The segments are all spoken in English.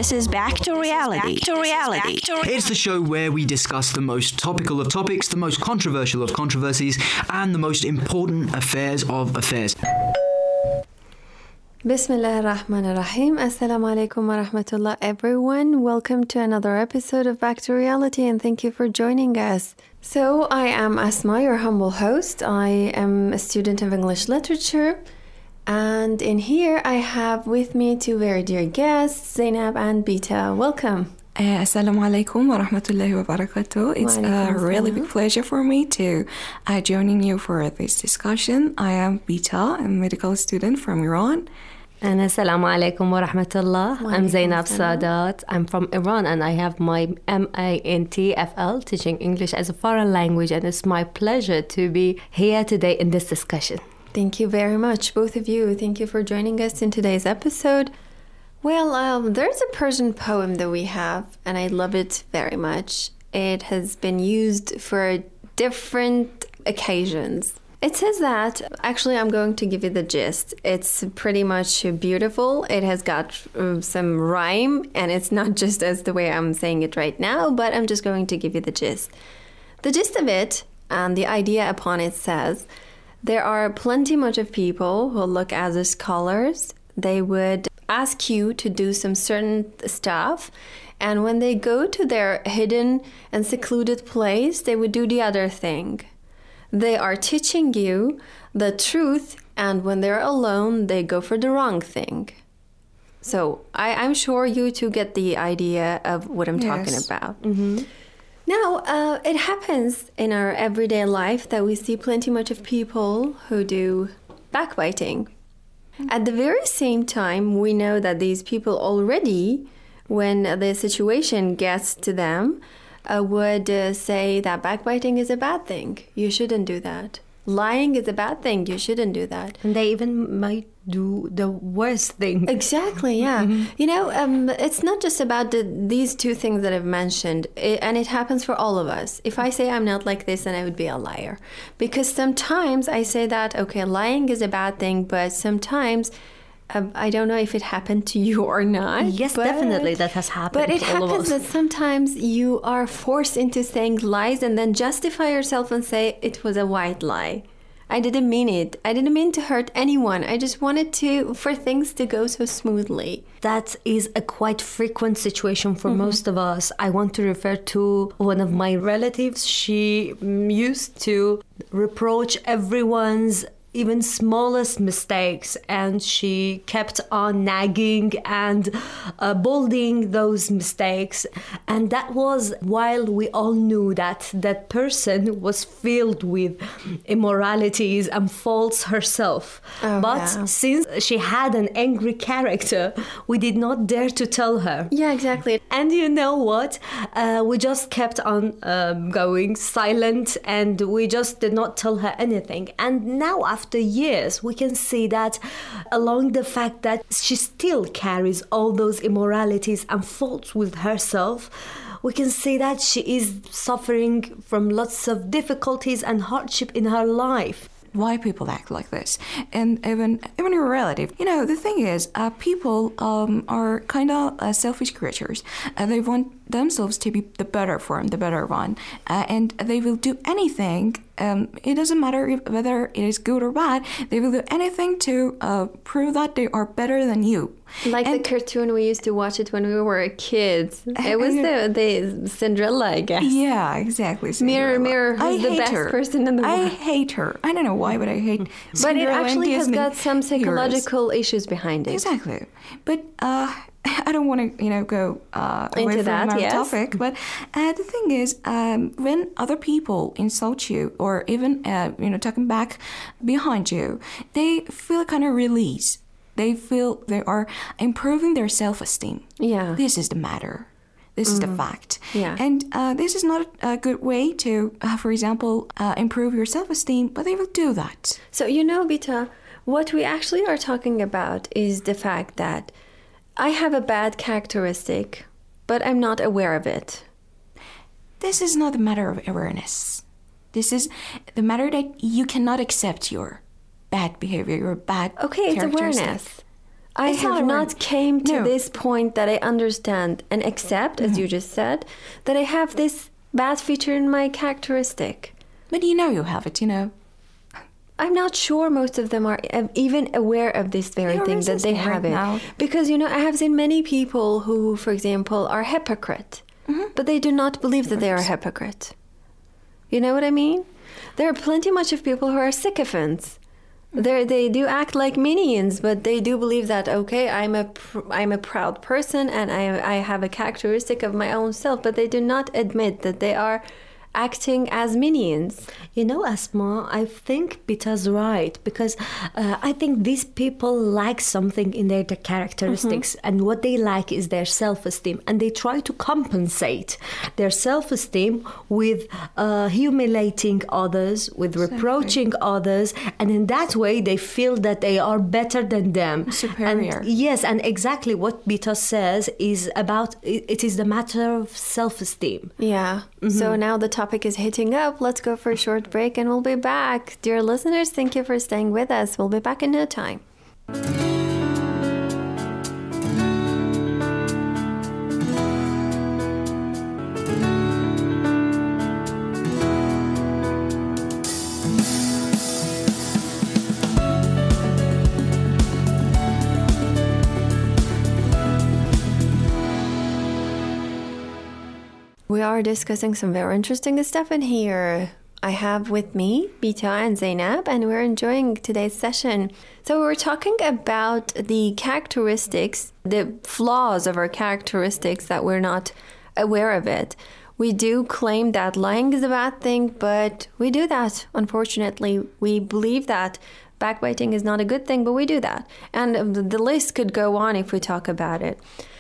This is Back to Reality. It's the show where we discuss the most topical of topics, the most controversial of controversies, and the most important affairs of affairs. Bismillah ar-Rahman ar-Rahim. Assalamu alaikum wa rahmatullah, everyone. Welcome to another episode of Back to Reality, and thank you for joining us. So, I am Asma, your humble host. I am a student of English literature, and in here I have with me two very dear guests, Zainab and Bita. Welcome. Assalamu alaikum wa rahmatullahi wa barakatuh. It's a really big pleasure for me to joining you for this discussion. I am Bita, a medical student from Iran. And Assalamu alaikum wa rahmatullah. I'm Zainab Sadat. I'm from Iran and I have my MA in TFL, teaching English as a foreign language, and it's my pleasure to be here today in this discussion. Thank you very much, both of you. Thank you for joining us in today's episode. Well, there's a Persian poem that we have, and I love it very much. It has been used for different occasions. It says that, actually, I'm going to give you the gist. It's pretty much beautiful. It has got some rhyme, and it's not just as the way I'm saying it right now, but I'm just going to give you the gist. The gist of it, and the idea upon it says, there are plenty much of people who look as scholars. They would ask you to do some certain stuff, and when they go to their hidden and secluded place, they would do the other thing. They are teaching you the truth, and when they're alone, they go for the wrong thing. So I'm sure you two get the idea of what I'm talking about. Mm-hmm. Now, it happens in our everyday life that we see plenty much of people who do backbiting. At the very same time, we know that these people already, when the situation gets to them, would say that backbiting is a bad thing. You shouldn't do that. Lying is a bad thing. You shouldn't do that. And they even might do the worst thing. Exactly, yeah. Mm-hmm. You know, it's not just about these two things that I've mentioned, and it happens for all of us. If I say I'm not like this, then I would be a liar. Because sometimes I say that, okay, lying is a bad thing, but sometimes I don't know if it happened to you or not. Yes, definitely that has happened. But it happens that sometimes you are forced into saying lies and then justify yourself and say it was a white lie. I didn't mean it. I didn't mean to hurt anyone. I just wanted for things to go so smoothly. That is a quite frequent situation for most of us. I want to refer to one of my relatives. She used to reproach everyone's even smallest mistakes, and she kept on nagging and bolding those mistakes, and that was while we all knew that that person was filled with immoralities and faults herself. Since she had an angry character, we did not dare to tell her. Yeah, exactly. And you know what, we just kept on going silent, and we just did not tell her anything. And now after years, we can see that along the fact that she still carries all those immoralities and faults with herself, we can see that she is suffering from lots of difficulties and hardship in her life. Why people act like this, and even your relative. You know, the thing is, people are kind of selfish creatures. They want themselves to be the better form, the better one, and they will do anything. It doesn't matter whether it is good or bad. They will do anything to prove that they are better than you. Like the cartoon we used to watch it when we were kids. It was the Cinderella, I guess. Yeah, exactly. Cinderella. Mirror, who's the best person in the world? I hate her. I don't know why, but I hate Cinderella. But it actually has got some psychological issues behind it. Exactly. But I don't want to, go away from our topic. But the thing is, when other people insult you, or even talking back behind you, they feel a kind of release. They feel they are improving their self-esteem. Yeah. This is the matter. This is the fact. Yeah. And this is not a good way to, for example, improve your self-esteem, but they will do that. So, Bita, what we actually are talking about is the fact that I have a bad characteristic, but I'm not aware of it. This is not a matter of awareness. This is the matter that you cannot accept your bad behavior, your bad Okay, it's characteristic. awareness. I It's have a not word. came to No. this point that I understand and accept, as you just said, that I have this bad feature in my characteristic. But you know you have it, you know. I'm not sure most of them are even aware of this very You're thing that they resisting have right it. now. Because, you know, I have seen many people who, for example, are hypocrite, but they do not believe that they are a hypocrite. You know what I mean? There are plenty much of people who are sycophants. They do act like minions, but they do believe that, okay, I'm a proud person and I have a characteristic of my own self, but they do not admit that they are acting as minions. You know, Asma, I think Bita's right, because I think these people lack something in their characteristics, and what they lack is their self-esteem, and they try to compensate their self-esteem with humiliating others, with reproaching others, and in that way they feel that they are better than them. Superior. And yes, and exactly what Bita says is about, it is the matter of self-esteem. Yeah. So now the topic is heating up. Let's go for a short break and we'll be back. Dear listeners, thank you for staying with us. We'll be back in no time. We are discussing some very interesting stuff in here. I have with me Bita and Zainab, and we're enjoying today's session. So we're talking about the characteristics, the flaws of our characteristics that we're not aware of it. We do claim that lying is a bad thing, but we do that. Unfortunately, we believe that backbiting is not a good thing, but we do that. And the list could go on if we talk about it.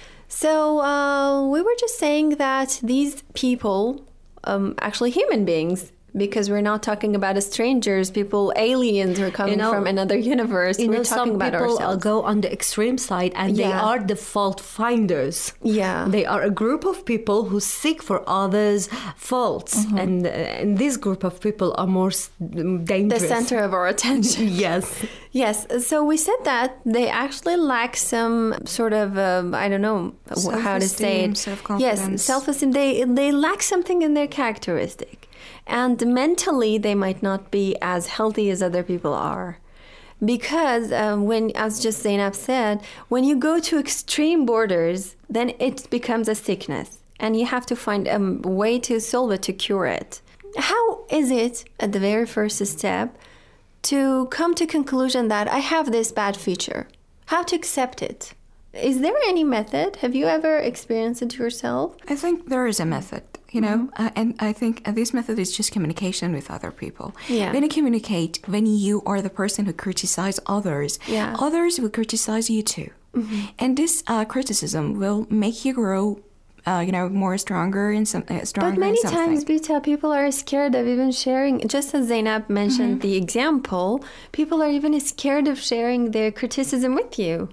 So we were just saying that these people, actually human beings, because we're not talking about strangers, people, aliens who are coming from another universe. You we're know, talking some about people ourselves. go on the extreme side, and they Yeah. are the fault finders. Yeah. They are a group of people who seek for others' faults, and this group of people are more The dangerous. center of our attention. Yes. Yes, so we said that they actually lack some sort of, I don't know how to say Self-esteem, it. self-confidence. Yes, self-esteem. They lack something in their characteristic. And mentally, they might not be as healthy as other people are. Because when, as just Zainab said, when you go to extreme borders, then it becomes a sickness. And you have to find a way to solve it, to cure it. How is it, at the very first step, to come to conclusion that I have this bad feature? How to accept it? Is there any method? Have you ever experienced it yourself? I think there is a method, you know, and I think this method is just communication with other people. Yeah. When you communicate, when you are the person who criticizes others, Yeah. others will criticize you too. And this criticism will make you grow, more stronger and stronger. But many in something. times, Bita, people are scared of even sharing. Just as Zainab mentioned the example, people are even scared of sharing their criticism with you.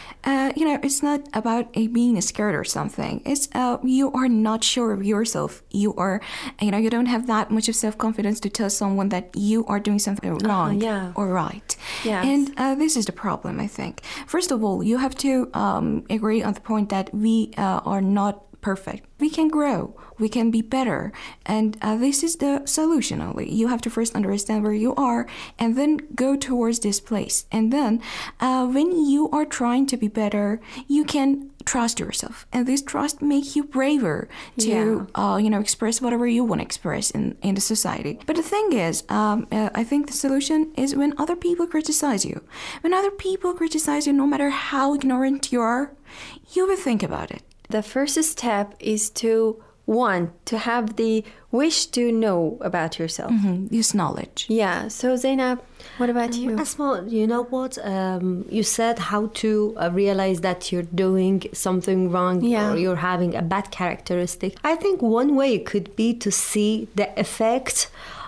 It's not about being scared or something. It's you are not sure of yourself. You are, you don't have that much of self-confidence to tell someone that you are doing something wrong yeah. or right. Yes. And this is the problem, I think. First of all, you have to agree on the point that we are not perfect. We can grow. We can be better. And this is the solution only. You have to first understand where you are and then go towards this place. And then when you are trying to be better, you can trust yourself. And this trust makes you braver to, express whatever you want to express in the society. But the thing is, I think the solution is when other people criticize you. When other people criticize you, no matter how ignorant you are, you will think about it. The first step is to have the wish to know about yourself. Use knowledge. Yeah. So Zainab, what about you? Asma, you know what? You said how to realize that you're doing something wrong Yeah. or you're having a bad characteristic. I think one way could be to see the effect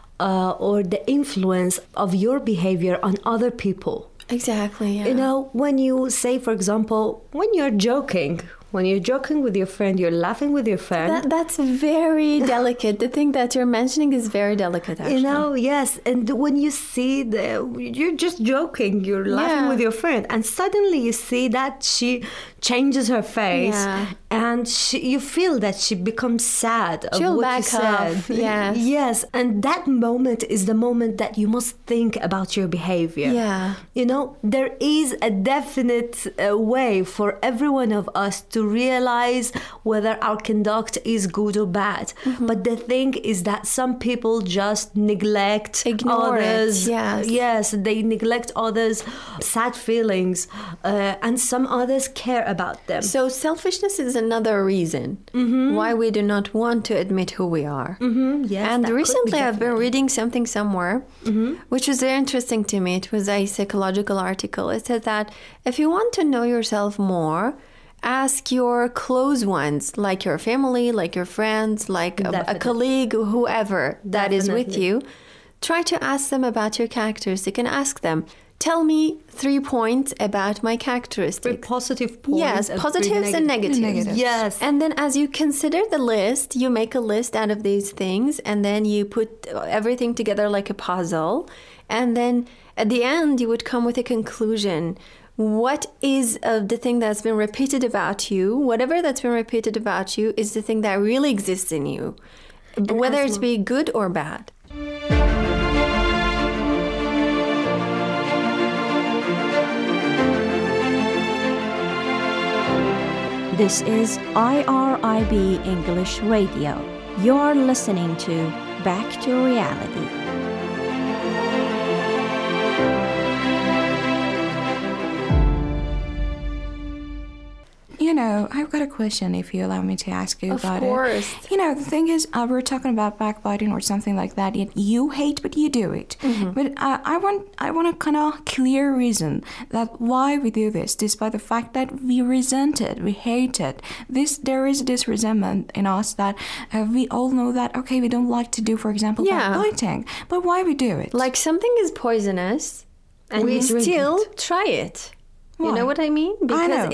or the influence of your behavior on other people. Exactly. Yeah. You know, when you say, for example, when you're joking When you're joking with your friend, you're laughing with your friend. That's very delicate. The thing that you're mentioning is very delicate, actually. You know, yes. And when you see you're just joking, you're laughing with your friend, and suddenly you see that she changes her face, and you feel that she becomes sad of She'll what back you said. off. Yes. Yes. And that moment is the moment that you must think about your behavior. Yeah. You know, there is a definite way for every one of us to realize whether our conduct is good or bad. But the thing is that some people just Ignore others. it. Yes. Yes, they neglect others' sad feelings, and some others care about them. So selfishness is another reason why we do not want to admit who we are. Yes, And that could be recently I've been definitely. reading something somewhere, which was very interesting to me. It was a psychological article. It said that if you want to know yourself more, ask your close ones, like your family, like your friends, like a Definitely. colleague, whoever that is with Definitely. you. Try to ask them about your characteristic and ask them, tell me 3 points about my characteristics. Positive points. Yes, positives and negatives. Yes. And then as you consider the list, you make a list out of these things, and then you put everything together like a puzzle. And then at the end, you would come with a conclusion. What is the thing that's been repeated about you? Whatever that's been repeated about you is the thing that really exists in you, whether it be good or bad. This is IRIB English Radio. You're listening to Back to Reality. You know, I've got a question if you allow me to ask you about it. Of course. You know, the thing is, we're talking about backbiting or something like that. You hate, but you do it. But I want a kind of clear reason that why we do this, despite the fact that we resent it, we hate it. There is this resentment in us that we all know that, okay, we don't like to do, for example, backbiting. But why we do it? Like something is poisonous, and we drink still try it. You Why? know what I mean? Because know.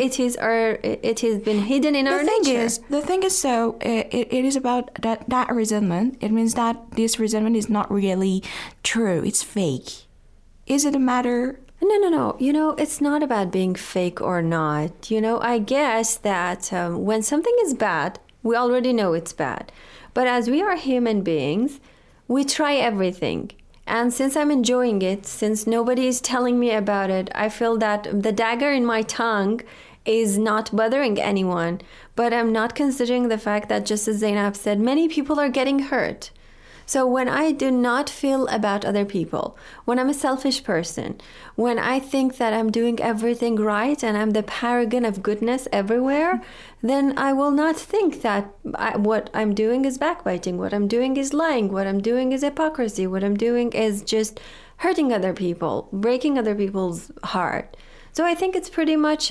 it has been hidden in our nature. The thing is, so it is about that resentment. It means that this resentment is not really true. It's fake. Is it a matter? No. You know, it's not about being fake or not. You know, I guess that when something is bad, we already know it's bad. But as we are human beings, we try everything. And since I'm enjoying it, since nobody is telling me about it, I feel that the dagger in my tongue is not bothering anyone. But I'm not considering the fact that, just as Zainab said, many people are getting hurt. So when I do not feel about other people, when I'm a selfish person, when I think that I'm doing everything right and I'm the paragon of goodness everywhere, then I will not think that what I'm doing is backbiting, what I'm doing is lying, what I'm doing is hypocrisy, what I'm doing is just hurting other people, breaking other people's heart. So I think it's pretty much,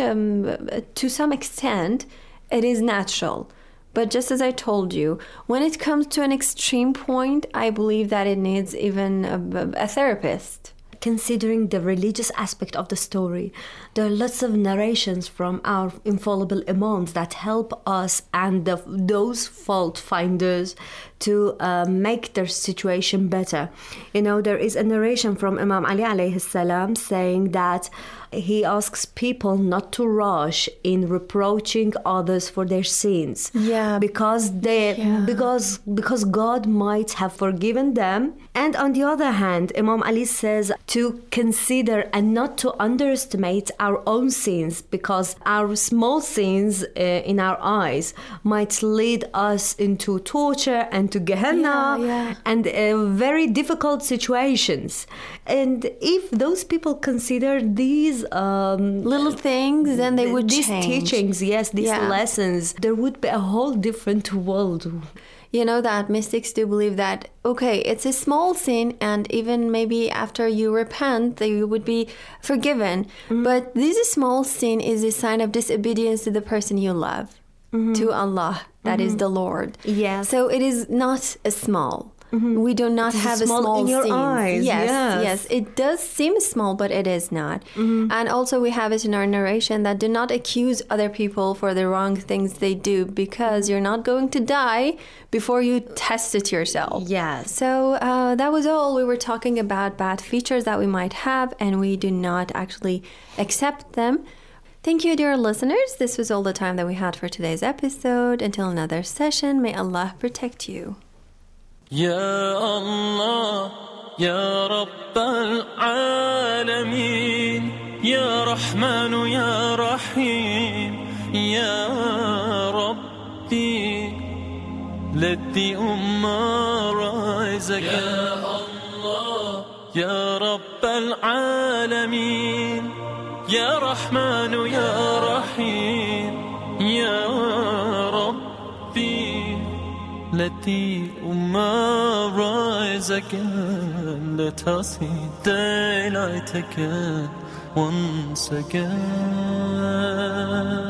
to some extent, it is natural. But just as I told you, when it comes to an extreme point, I believe that it needs even a therapist. Considering the religious aspect of the story, there are lots of narrations from our infallible imams that help us and those fault finders to make their situation better. You know, there is a narration from Imam Ali alayhi salam saying that he asks people not to rush in reproaching others for their sins. Yeah. Because God might have forgiven them. And on the other hand, Imam Ali says to consider and not to underestimate our own sins, because our small sins in our eyes might lead us into torture and to Gehenna and very difficult situations. And if those people consider these Little things, then they would these change. teachings, these lessons, there would be a whole different world. You know that mystics do believe that, okay, it's a small sin, and even maybe after you repent, they would be forgiven. But this small sin is a sign of disobedience to the person you love, to Allah, that is the Lord. Yes. So it is not a small. We do not It's have a small small in your scenes. eyes, yes. It does seem small, but it is not. And also we have it in our narration that do not accuse other people for the wrong things they do, because you're not going to die before you test it yourself. Yes. So that was all. We were talking about bad features that we might have, and we do not actually accept them. Thank you, dear listeners. This was all the time that we had for today's episode. Until another session, may Allah protect you. يا الله يا رب العالمين يا رحمن يا رحيم يا ربي لدي رزقك يا الله يا رب العالمين يا رحمن يا رحيم يا ربي التي رزقك لتصي ديلتك وانسك